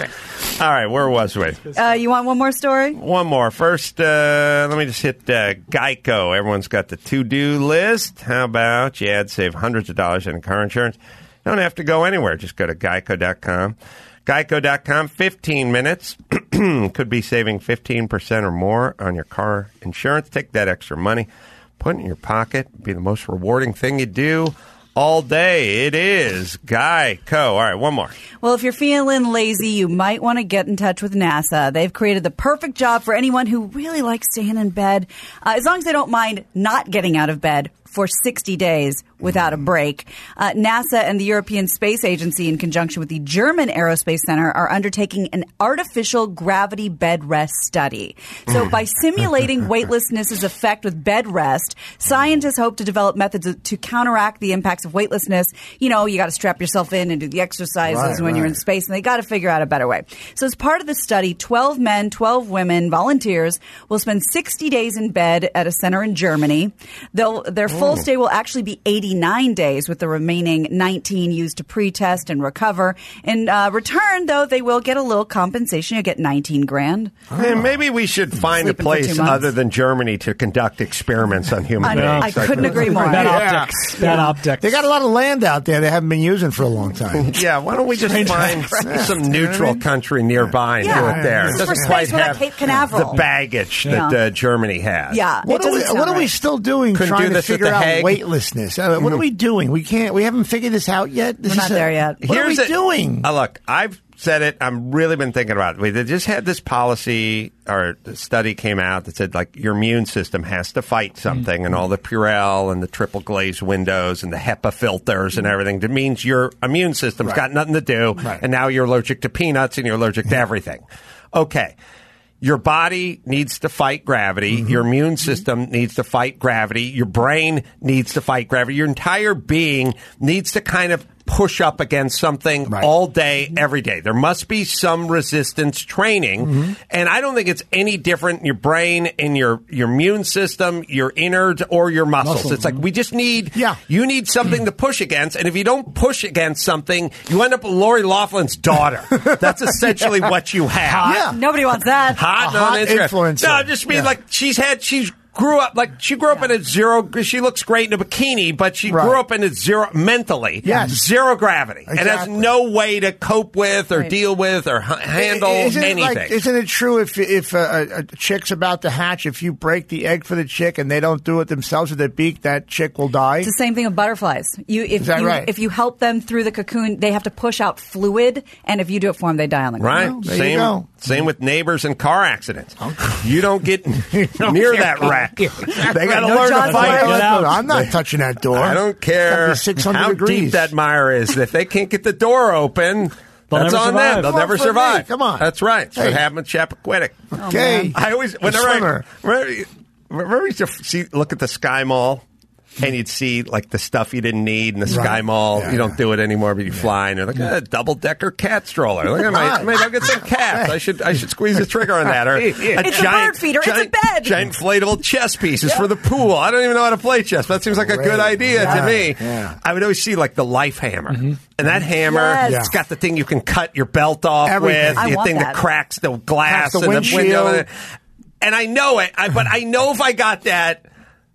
All right, where was we? Uh, you want one more story? One more. First, uh, let me just hit uh, Geico. Everyone's got the to-do list. How about you add save hundreds of dollars in car insurance? You don't have to go anywhere. Just go to geico dot com. geico dot com, fifteen minutes. Could be saving fifteen percent or more on your car insurance. Take that extra money, put it in your pocket. Be the most rewarding thing you do all day. It is Geico. All right, one more. Well, if you're feeling lazy, you might want to get in touch with NASA. They've created the perfect job for anyone who really likes staying in bed, uh, as long as they don't mind not getting out of bed for sixty days without a break. Uh, NASA and the European Space Agency, in conjunction with the German Aerospace Center, are undertaking an artificial gravity bed rest study. So by simulating weightlessness's effect with bed rest, scientists hope to develop methods to counteract the impacts of weightlessness. You know, you got to strap yourself in and do the exercises Right, when right. you're in space, and they got to figure out a better way. So as part of the study, twelve men, twelve women, volunteers, will spend sixty days in bed at a center in Germany. They'll, their full stay will actually be eighty-nine days, with the remaining nineteen used to pre-test and recover. In uh, return, though, they will get a little compensation. You'll get nineteen grand. Hey, maybe we should find a Sleeping for place two months. other than Germany to conduct experiments on human I, beings. I couldn't agree more. Bad Yeah. optics. Bad optics. They got a lot of land out there they haven't been using for a long time. Yeah, why don't we just find some neutral country nearby and Yeah. do it there? This It is for doesn't space. quite We're like have Cape Canaveral. the baggage that Yeah. uh, Germany has. Yeah. What it are we? doesn't What sound are we right. still doing? Couldn't trying do to this at figure The out Hague? weightlessness. Uh, what are we doing? We can't. We haven't figured this out yet. This We're not is a- there yet. What Here's are we a- doing? Uh, look, I've said it. I've really been thinking about it. They just had this policy or the study came out that said, like, your immune system has to fight something, and all the Purell and the triple glazed windows and the HEPA filters and everything. That means your immune system's Right. got nothing to do, Right. and now you're allergic to peanuts and you're allergic to everything. Okay. Your body needs to fight gravity. Mm-hmm. Your immune system needs to fight gravity. Your brain needs to fight gravity. Your entire being needs to kind of push up against something Right. all day, every day. There must be some resistance training. Mm-hmm. And I don't think it's any different in your brain, in your, your immune system, your innards, or your muscles. Muscles, It's like we just need, Yeah. you need something to push against. And if you don't push against something, you end up with Lori Laughlin's daughter. That's essentially what you have. Yeah. Nobody wants that. Hot, A hot on Instagram. influencer. No, I just mean Yeah. like she's had she's grew up like she grew up in a zero. She looks great in a bikini, but she Right. grew up in a zero mentally. Yes. zero gravity, and has Exactly. no way to cope with or Right. deal with or h- handle Isn't it anything. like- isn't it true if if a, a, a chick's about to hatch, if you break the egg for the chick and they don't do it themselves with their beak, that chick will die? It's the same thing with butterflies. You, if Is that you, right? if you help them through the cocoon, they have to push out fluid, and if you do it for them, they die on the Right. ground. there you same. go. Same with neighbors and car accidents. You don't get near that wreck. They got to No learn John to fight. Fire. it. I'm not touching that door. I don't Gotta care be six hundred how degrees. deep that mire is. If they can't get the door open, They'll that's never on survive. them. They'll Come on never for me. survive. Come on. That's right. That's what Hey. happened with Chappaquiddick. Okay. I always, whenever swimmer. I remember, remember we used to see, look at the Sky Mall. And you'd see like the stuff you didn't need in the Sky Right. Mall. Yeah, you don't yeah. do it anymore, but you fly and you're like, a double decker cat stroller. Look at my, Right. maybe I'll get some cats. I should I should squeeze the trigger on that. Or a It's a bird feeder. It's a giant, bed. Giant inflatable chess pieces for the pool. I don't even know how to play chess. But that seems like a Great. good idea Yeah. to me. Yeah. I would always see like the life hammer, and that hammer, Yes. it's got the thing you can cut your belt off Everything. with, I the want thing that. that. cracks the glass Cracks the and the windshield. window. And I know it, I, but I know if I got that.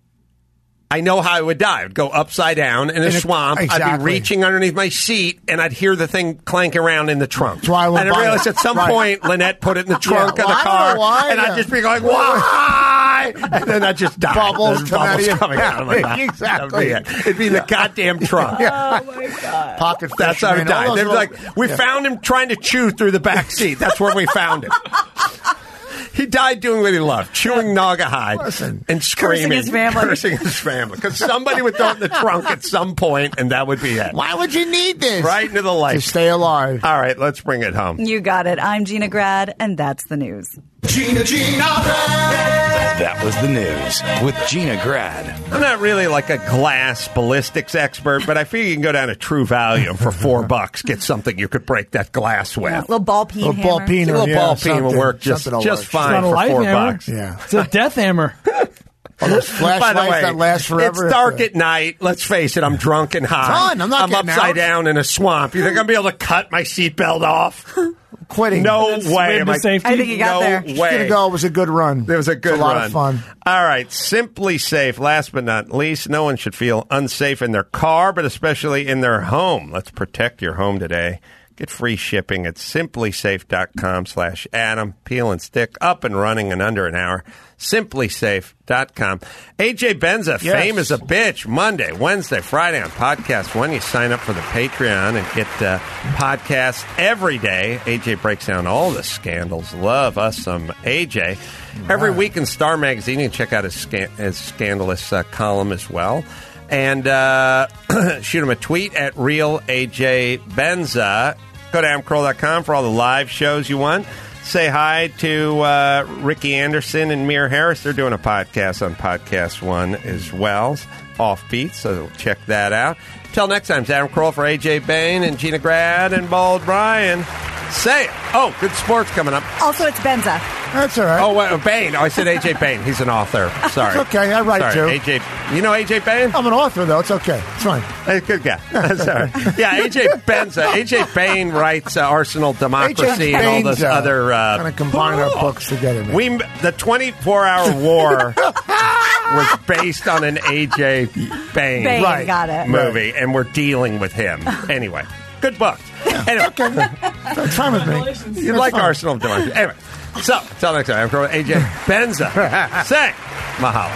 I know how I would die. I would go upside down in a In a- swamp. I'd exactly. be reaching underneath my seat, and I'd hear the thing clank around in the trunk. That's why I went and I by realized it. at some Right. point, Lynette put it in the trunk Yeah, of well, the I don't car, know why, and yeah. I'd just be going, why? And then I'd just die. Bubbles There's come out of bubbles you. coming out of my Yeah, mouth. exactly. That'd be it. It'd be in the goddamn trunk. Pocket That's how I fisherman, all died. those They'd be little- like, we Yeah. found him trying to chew through the back seat. That's where we found him. He died doing what he loved, chewing Naugahyde Listen. and screaming. his family. Cursing his family. Because somebody would throw it in the trunk at some point, and that would be it. Why would you need this? Right into the light. To stay alive. All right, let's bring it home. You got it. I'm Gina Grad, and that's the news. Gina, Gina Grad. That was the news with Gina Grad. I'm not really like a glass ballistics expert, but I figure you can go down to True Value and for four bucks get something you could break that glass with. A little ball peen Little hammer. ball peen. A little Yeah, ball peen will something- work just, something will just work. fine It's not a for life four hammer. bucks. Yeah. It's a death hammer. Oh, those By the flashlights way, that last forever. it's dark at night. Let's face it, I'm drunk and high. Son, I'm not I'm getting upside out. down in a swamp. You think I'm going to be able to cut my seatbelt off? quitting. No That's way. Am I, safety. I think you got no there. Just way. gonna go. It was a good run. It was a good It's a lot run. of fun. All right. Simply Safe. Last but not least, no one should feel unsafe in their car, but especially in their home. Let's protect your home today. Get free shipping at simplysafe.com slash Adam. Peel and stick, up and running in under an hour. simplysafe dot com. A J Benza, Yes. Fame is a Bitch, Monday, Wednesday, Friday on Podcast One. You sign up for the Patreon and get uh, podcasts every day. A J breaks down all the scandals. Love us some A J. Every week in Star Magazine, you can check out his, scan- his scandalous uh, column as well. And uh, shoot him a tweet at Real A J Benza. Go to adam carolla dot com for all the live shows you want. Say hi to uh, Ricky Anderson and Mir Harris. They're doing a podcast on Podcast One as well, Offbeat, so check that out. Till next time, it's Adam Carolla for A J Bain and Gina Grad and Bald Brian. Say it. Oh, good sports coming up. Also, it's Benza. That's all right. Oh, wait, Bain. Oh, I said A J Bain. He's an author. Sorry. It's okay. I write Sorry, too. A J. You know A J Bain? I'm an author, though. It's okay. It's fine. Hey, good guy. That's all right. Yeah, A J Benza. A J Bain writes uh, Arsenal Democracy and all those other. Uh, Kind of combine our books together. Man. we the twenty-four hour war was based on an A J Bain, Bain, Right. got it. movie, and we're dealing with him anyway. Good book. Anyway, It's fine with me. you like Arsenal Democracy. Anyway, so till next time. I'm from A J Benza. Say mahalo.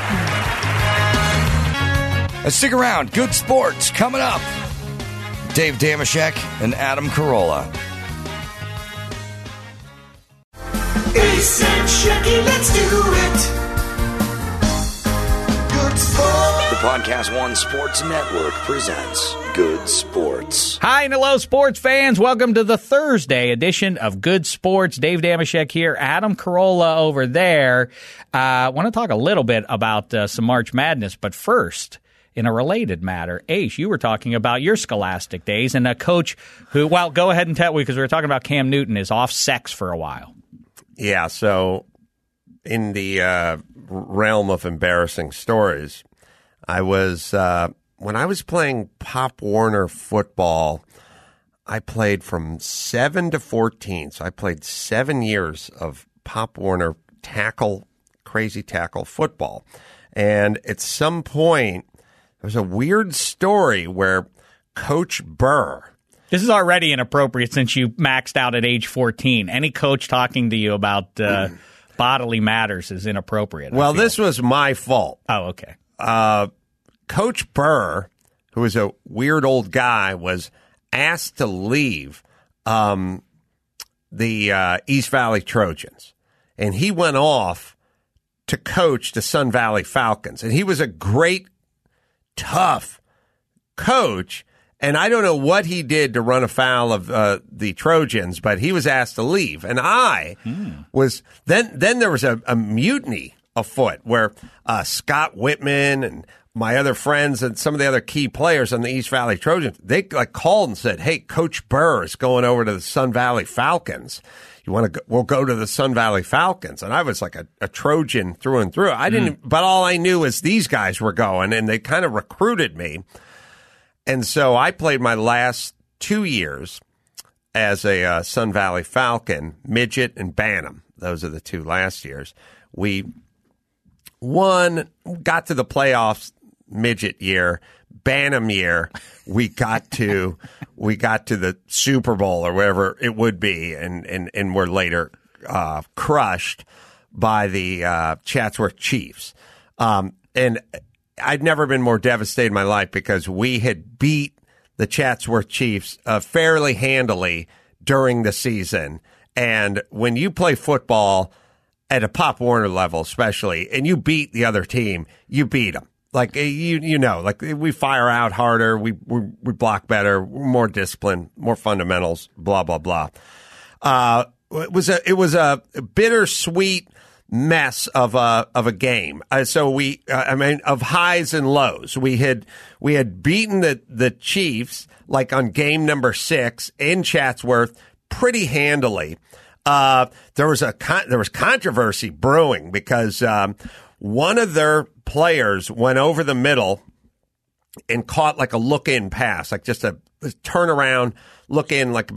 Uh, stick around. Good sports coming up. Dave Damashek and Adam Carolla. Ace and Shecky, let's do it. Good sport. The Podcast One Sports Network presents Good Sports. Hi and hello, sports fans. Welcome to the Thursday edition of Good Sports. Dave Damashek here, Adam Carolla over there. I uh, want to talk a little bit about uh, some March Madness, but first, in a related matter, Ace, you were talking about your scholastic days and a coach who, well, go ahead and tell me, because we were talking about Cam Newton is off sex for a while. Yeah, so in the uh, realm of embarrassing stories, I was uh, when I was playing Pop Warner football, I played from seven to fourteen. So I played seven years of Pop Warner tackle, crazy tackle football. And at some point, there was a weird story where Coach Burr. This is already inappropriate since you maxed out at age fourteen. Any coach talking to you about uh, bodily matters is inappropriate. Well, this was my fault. Oh, okay. Uh, Coach Burr, who was a weird old guy, was asked to leave um, the uh, East Valley Trojans. And he went off to coach the Sun Valley Falcons. And he was a great, tough coach. And I don't know what he did to run afoul of uh, the Trojans, but he was asked to leave. And I hmm. was then. Then there was a, a mutiny afoot where uh, Scott Whitman and my other friends and some of the other key players on the East Valley Trojans, they like called and said, "Hey, Coach Burr is going over to the Sun Valley Falcons. You want to? Go, we'll go to the Sun Valley Falcons." And I was like a, a Trojan through and through. I didn't, mm. but all I knew is these guys were going, and they kind of recruited me. And so I played my last two years as a uh, Sun Valley Falcon, midget and Bantam. Those are the two last years. We won, got to the playoffs midget year. Bantam year, we got to we got to the Super Bowl or whatever it would be, and and and were later uh, crushed by the uh, Chatsworth Chiefs. Um, and I'd never been more devastated in my life because we had beat the Chatsworth Chiefs uh, fairly handily during the season. And when you play football at a Pop Warner level, especially, and you beat the other team, you beat them. Like you, you know, like we fire out harder, we we, we block better, we're more disciplined, more fundamentals, blah blah blah. Uh, it was a it was a bittersweet mess of a of a game. Uh, so we, uh, I mean, of highs and lows. We had we had beaten the the Chiefs like on game number six in Chatsworth pretty handily. Uh, there was a con- there was controversy brewing because um, one of their players went over the middle and caught like a look in pass, like just a turnaround look in, like about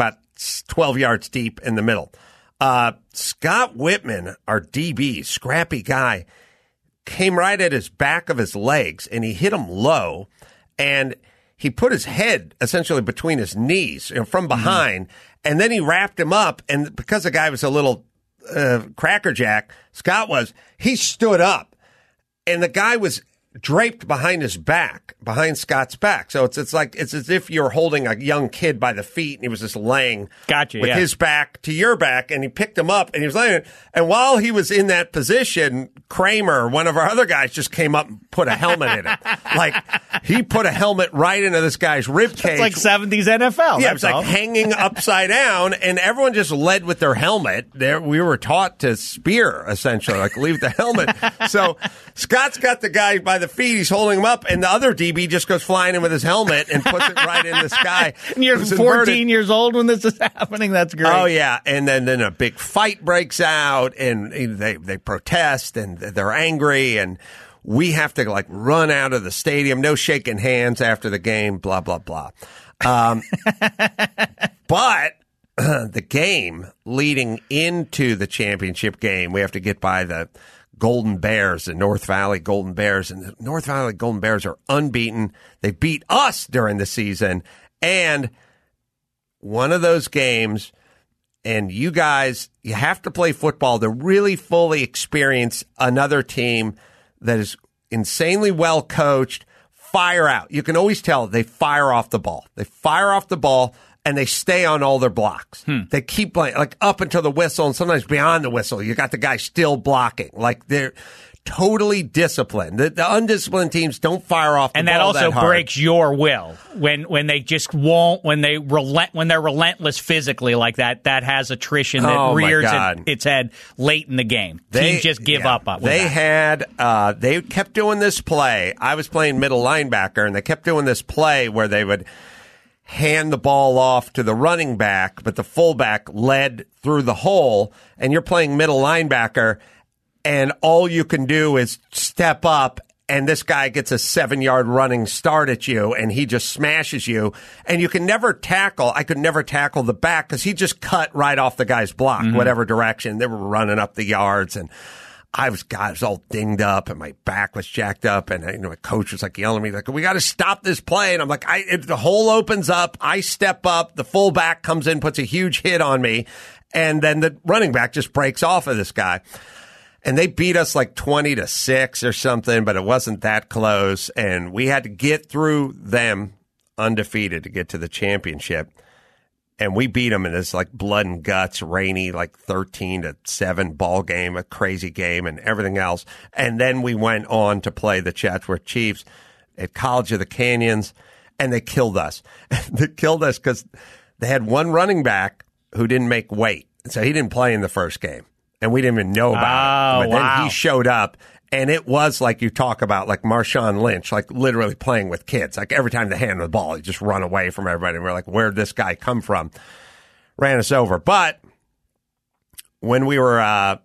twelve yards deep in the middle. Uh, Scott Whitman, our D B, scrappy guy, came right at his back of his legs, and he hit him low, and he put his head essentially between his knees, you know, from behind, mm-hmm. and then he wrapped him up, and because the guy was a little uh, crackerjack, Scott was, he stood up, and the guy was draped behind his back, behind Scott's back. So it's it's like it's as if you're holding a young kid by the feet, and he was just laying gotcha, with yeah. his back to your back, and he picked him up, and he was laying. And while he was in that position, Kramer, one of our other guys, just came up and put a helmet in it. Like, he put a helmet right into this guy's rib cage. It's like seventies N F L. Yeah, it was like all. hanging upside down, and everyone just led with their helmet. There, we were taught to spear, essentially, like leave the helmet. So Scott's got the guy by the feet. He's holding him up, and the other D B just goes flying in with his helmet and puts it right in the sky. And you're fourteen years old when this is happening. That's great. Oh, yeah. And then, then a big fight breaks out, and they, they protest, and they're angry, and we have to, like, run out of the stadium. No shaking hands after the game, blah, blah, blah. Um, but uh, the game leading into the championship game, we have to get by the Golden Bears, the North Valley Golden Bears. And the North Valley Golden Bears are unbeaten. They beat us during the season. And one of those games, and you guys, you have to play football to really fully experience another team that is insanely well coached. Fire out. You can always tell they fire off the ball. They fire off the ball, and they stay on all their blocks. Hmm. They keep playing, like up until the whistle, and sometimes beyond the whistle. You got the guy still blocking. Like, they're totally disciplined. The, the undisciplined teams don't fire off the and ball that also that hard. breaks your will when when they just won't when they relent when they're relentless physically like that. That has attrition that oh rears it, its head late in the game. They, Teams just give yeah, up. up they that. had uh, they kept doing this play. I was playing middle linebacker, and they kept doing this play where they would hand the ball off to the running back, but the fullback led through the hole, and you're playing middle linebacker, and all you can do is step up, and this guy gets a seven-yard running start at you, and he just smashes you, and you can never tackle. I could never tackle the back because he just cut right off the guy's block, mm-hmm. whatever direction. They were running up the yards, and I was, God, I was all dinged up, and my back was jacked up, and you know, my coach was like yelling at me, like, we got to stop this play. And I'm like, I, if the hole opens up, I step up, the fullback comes in, puts a huge hit on me, and then the running back just breaks off of this guy. And they beat us like twenty to six or something, but it wasn't that close, and we had to get through them undefeated to get to the championship. And we beat them in this like blood and guts, rainy, like thirteen to seven ball game, a crazy game and everything else. And then we went on to play the Chatsworth Chiefs at College of the Canyons, and they killed us. They killed us because they had one running back who didn't make weight. So he didn't play in the first game, and we didn't even know about oh, it. But wow. then he showed up. And it was like you talk about, like Marshawn Lynch, like literally playing with kids. Like every time they hand the ball, he just run away from everybody. And we're like, where'd this guy come from? Ran us over. But when we were uh,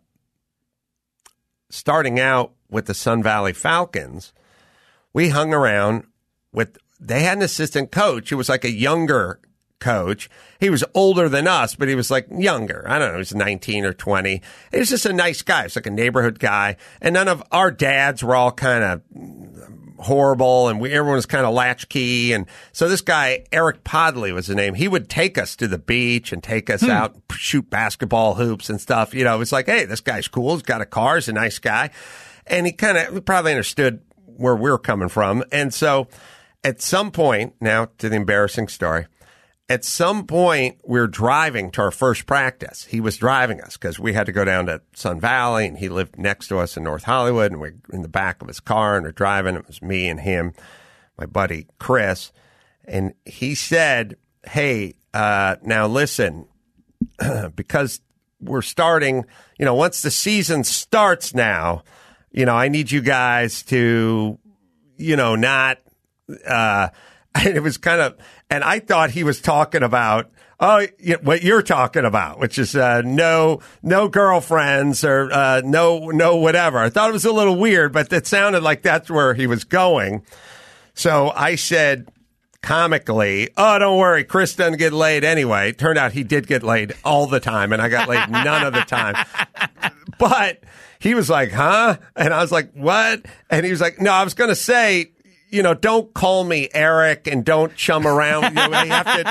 starting out with the Sun Valley Falcons, we hung around with, they had an assistant coach who was like a younger coach. He was older than us, but he was like younger. I don't know. He was nineteen or twenty. He was just a nice guy. He was like a neighborhood guy. And none of our dads were all kind of horrible, and we, everyone was kind of latchkey. And so this guy, Eric Podley was his name. He would take us to the beach and take us hmm. out, shoot basketball hoops and stuff. You know, it was like, hey, this guy's cool. He's got a car. He's a nice guy. And he kind of probably understood where we were coming from. And so at some point, now to the embarrassing story, at some point, we were driving to our first practice. He was driving us because we had to go down to Sun Valley, and he lived next to us in North Hollywood, and we're in the back of his car, and we're driving. It was me and him, my buddy Chris, and he said, hey, uh, now listen, because we're starting, you know, once the season starts now, you know, I need you guys to, you know, not uh, – and it was kind of, and I thought he was talking about, oh, what you're talking about, which is uh, no, no girlfriends or uh, no, no whatever. I thought it was a little weird, but it sounded like that's where he was going. So I said, comically, oh, don't worry, Chris doesn't get laid anyway. Turned out he did get laid all the time, and I got laid none of the time. But he was like, huh? And I was like, what? And he was like, no, I was going to say, you know, don't call me Eric and don't chum around. You know, you have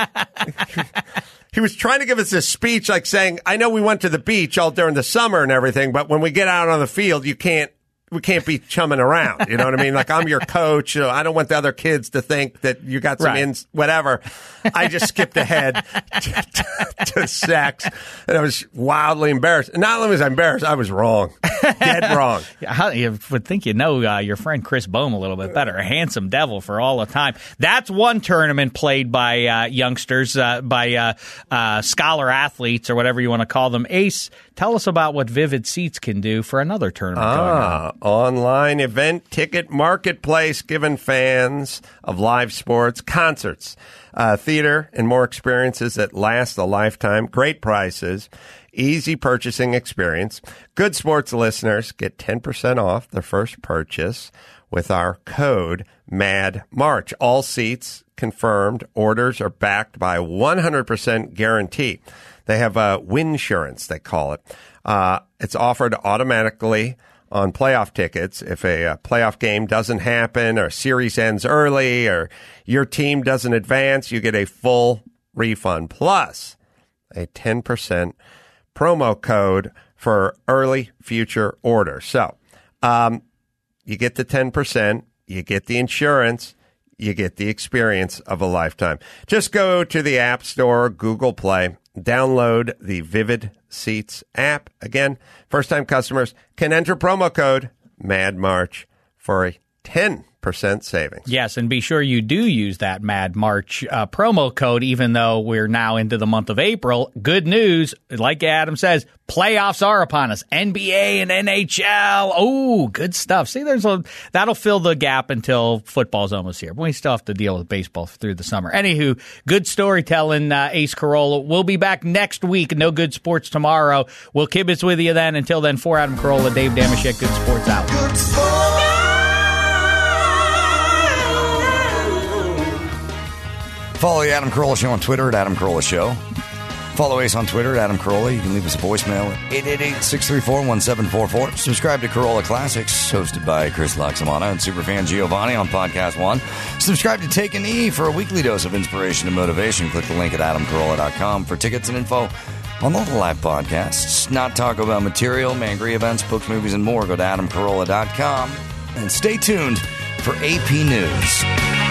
to. He was trying to give us this speech like saying, I know we went to the beach all during the summer and everything, but when we get out on the field, you can't. We can't be chumming around. You know what I mean? Like, I'm your coach. You know, I don't want the other kids to think that you got some Right. ins, whatever. I just skipped ahead to, to, to sex. And I was wildly embarrassed. And not only was I embarrassed, I was wrong. Dead wrong. How, you would think you know uh, your friend Chris Bohm a little bit better. A handsome devil for all the time. That's one tournament played by uh, youngsters, uh, by uh, uh, scholar athletes or whatever you want to call them. Ace, tell us about what Vivid Seats can do for another tournament going on. Ah, online event ticket marketplace giving fans of live sports, concerts, uh, theater, and more experiences that last a lifetime. Great prices, easy purchasing experience. Good Sports listeners get ten percent off their first purchase with our code MADMARCH. All seats confirmed. Orders are backed by one hundred percent guarantee. They have a winsurance, they call it. Uh, it's offered automatically on playoff tickets. If a, a playoff game doesn't happen or series ends early or your team doesn't advance, you get a full refund plus a ten percent promo code for early future orders. So um, you get the ten percent, you get the insurance, you get the experience of a lifetime. Just go to the App Store, Google Play, download the Vivid Seats app. Again, first-time customers can enter promo code MADMARCH for a ten percent savings. Yes, and be sure you do use that Mad March uh, promo code, even though we're now into the month of April. Good news, like Adam says, playoffs are upon us. N B A and N H L. Oh, good stuff. See, there's a that'll fill the gap until football's almost here. But we still have to deal with baseball through the summer. Anywho, good storytelling, uh, Ace Carolla. We'll be back next week. No Good Sports tomorrow. We'll kibitz with you then. Until then, for Adam Carolla, Dave Dameshek, Good Sports out. Good Sports. Follow the Adam Carolla Show on Twitter at Adam Carolla Show. Follow Ace on Twitter at Adam Carolla. You can leave us a voicemail at eight eight eight, six three four, one seven four four. Subscribe to Carolla Classics, hosted by Chris Laxamana and superfan Giovanni on Podcast One. Subscribe to Take a Knee for a weekly dose of inspiration and motivation. Click the link at adam carolla dot com for tickets and info on all the live podcasts. Not Taco Bell material, Mangry events, books, movies, and more. Go to adam carolla dot com and stay tuned for A P News.